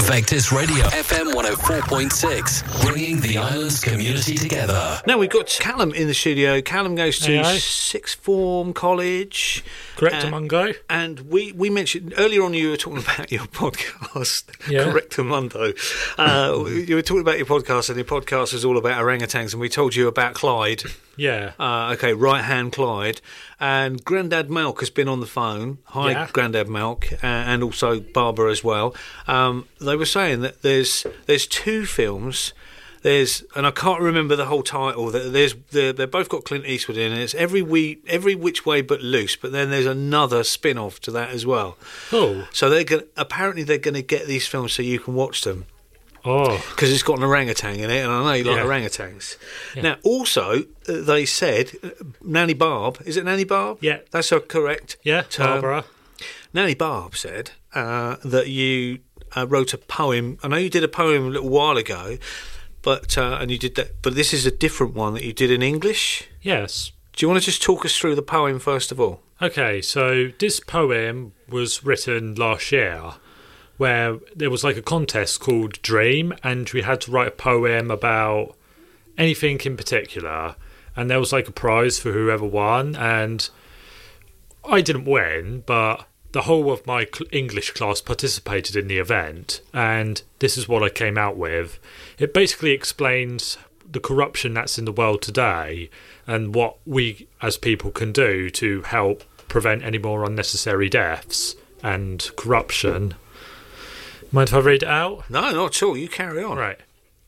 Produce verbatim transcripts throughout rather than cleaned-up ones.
Vectis Radio, F M one oh four point six, bringing the island's community together. Now we've got Callum in the studio. Callum goes to Hey, hey. Sixth Form College. Correct, Uh, Mungo. And we, we mentioned earlier on you were talking about your podcast. Yeah. Correctamundo. Uh, you were talking about your podcast, and your podcast was all about orangutans, and we told you about Clyde. Yeah. Uh, okay, right hand Clyde. And Grandad Malk has been on the phone. Hi, Yeah. Grandad Malk, uh, and also Barbara as well. Um, they were saying that there's there's two films. There's, and I can't remember the whole title. There's, they're, they've both got Clint Eastwood in it. It's every we, every which way but loose. But then there's another spin-off to that as well. Oh. So they're going apparently they're going to get these films so you can watch them Oh. because it's got an orangutan in it, and I know you like Yeah. orangutans. Yeah. Now, also, uh, they said uh, Nanny Barb. Is it Nanny Barb? Yeah. That's a correct Yeah, term. Barbara. Nanny Barb said uh, that you uh, wrote a poem. I know you did a poem a little while ago, but uh, and you did that. But this is a different one that you did in English. Yes. Do you want to just talk us through the poem first of all? Okay, so this poem was written last year where there was like a contest called Dream, and we had to write a poem about anything in particular, and there was like a prize for whoever won, and I didn't win, but the whole of my cl- English class participated in the event, and this is what I came out with. It basically explains the corruption that's in the world today and what we as people can do to help prevent any more unnecessary deaths and corruption. Mind if I read it out? No, not at all. You carry on. Right.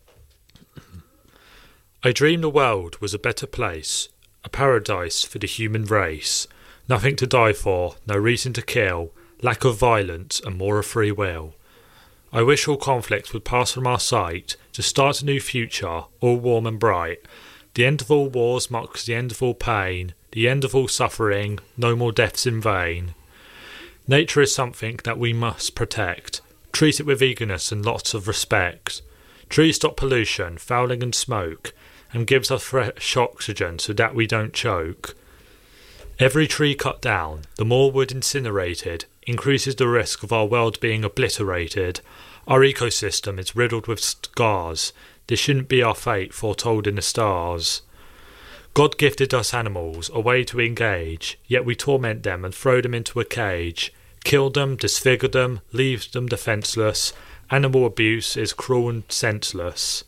I dreamed the world was a better place, a paradise for the human race. Nothing to die for, no reason to kill, lack of violence and more of free will. I wish all conflicts would pass from our sight, to start a new future, all warm and bright. The end of all wars marks the end of all pain, the end of all suffering, no more deaths in vain. Nature is something that we must protect. Treat it with eagerness and lots of respect. Trees stop pollution, fouling and smoke, and gives us fresh oxygen so that we don't choke. Every tree cut down, the more wood incinerated, increases the risk of our world being obliterated. Our ecosystem is riddled with scars. This shouldn't be our fate foretold in the stars. God gifted us animals, a way to engage, yet we torment them and throw them into a cage. Kill them, disfigure them, leave them defenceless. Animal abuse is cruel and senseless.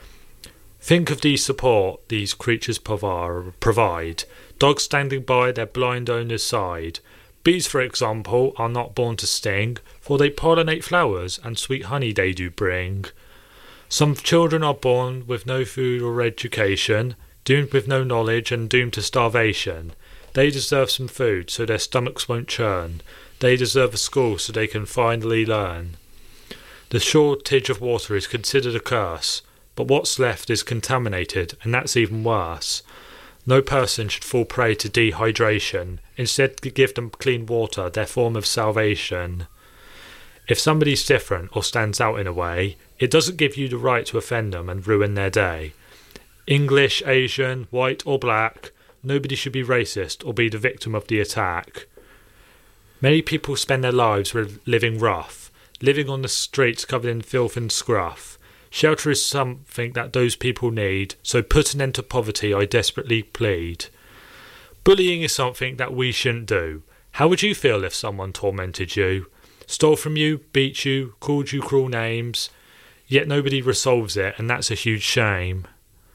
Think of the support these creatures provide. Dogs standing by their blind owner's side. Bees, for example, are not born to sting, for they pollinate flowers, and sweet honey they do bring. Some children are born with no food or education, doomed with no knowledge and doomed to starvation. They deserve some food, so their stomachs won't churn. They deserve a school, so they can finally learn. The shortage of water is considered a curse, but what's left is contaminated, and that's even worse. No person should fall prey to dehydration. Instead, give them clean water, their form of salvation. If somebody's different or stands out in a way, it doesn't give you the right to offend them and ruin their day. English, Asian, white or black, nobody should be racist or be the victim of the attack. Many people spend their lives living rough, living on the streets covered in filth and scruff. Shelter is something that those people need, so put an end to poverty, I desperately plead. Bullying is something that we shouldn't do. How would you feel if someone tormented you, stole from you, beat you, called you cruel names? Yet nobody resolves it, and that's a huge shame.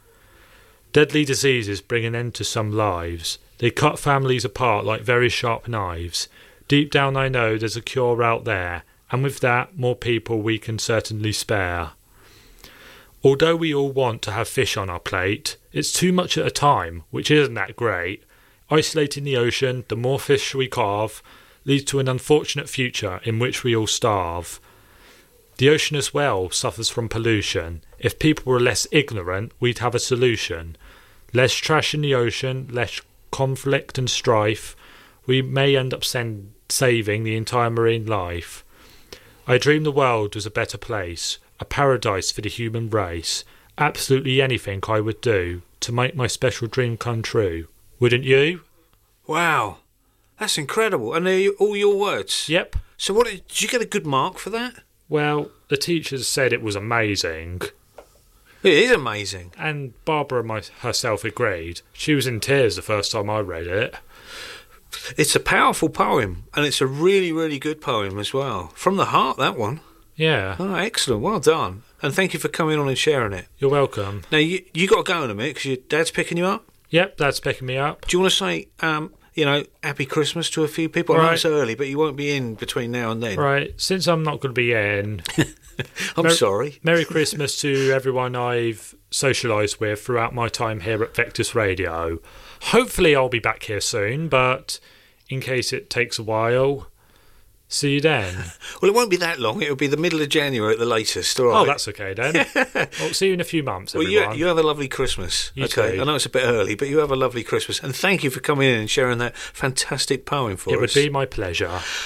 Deadly diseases bring an end to some lives. They cut families apart like very sharp knives. Deep down I know there's a cure out there, and with that, more people we can certainly spare. Although we all want to have fish on our plate, it's too much at a time, which isn't that great. Isolating the ocean, the more fish we carve, leads to an unfortunate future in which we all starve. The ocean as well suffers from pollution. If people were less ignorant, we'd have a solution. Less trash in the ocean, less conflict and strife. We may end up send- saving the entire marine life. I dream the world was a better place, a paradise for the human race. Absolutely anything I would do to make my special dream come true. Wouldn't you? Wow, that's incredible. And they're all your words? Yep. So what, did you get a good mark for that? Well, the teachers said it was amazing. It is amazing. And Barbara my, herself agreed. She was in tears the first time I read it. It's a powerful poem, and it's a really, really good poem as well. From the heart, that one. Yeah. Oh, excellent. Well done. And thank you for coming on and sharing it. You're welcome. Now, you you got to go in a minute because your dad's picking you up. Yep, Dad's picking me up. Do you want to say, um, you know, Happy Christmas to a few people? I know Right. it's early, but you won't be in between now and then. Right, since I'm not going to be in, I'm Mer- sorry. Merry Christmas to everyone I've socialised with throughout my time here at Vectus Radio. Hopefully I'll be back here soon, but in case it takes a while, see you then. Well, it won't be that long. It'll be the middle of January at the latest. All right. Oh, that's okay then. Well, see you in a few months, Well, everyone. you, you have a lovely Christmas. You okay, too. I know it's a bit early, but you have a lovely Christmas. And thank you for coming in and sharing that fantastic poem for It us. would be my pleasure.